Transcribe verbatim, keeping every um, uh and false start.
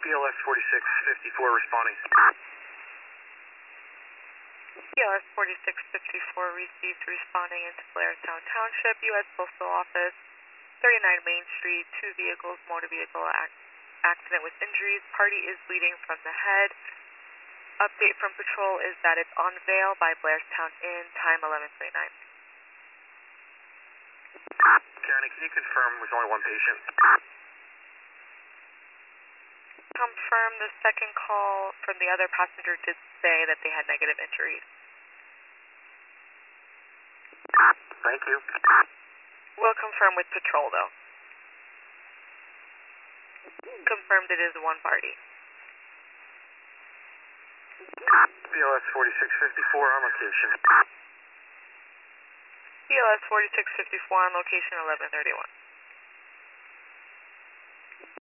B L S forty-six fifty-four responding. B L S forty-six fifty-four received responding into Blairstown Township, U S Postal Office, thirty-nine Main Street, two vehicles, motor vehicle ac accident with injuries. Party is bleeding from the head. Update from patrol is that it's on Vale by Blairstown Inn, time eleven twenty-nine. County, can you confirm there's only one patient? Confirm the second call from the other passenger did say that they had negative injuries. Thank you. We'll confirm with patrol though. Confirmed it is one party. B L S forty-six fifty-four on location. B L S forty-six fifty-four on location eleven thirty-one.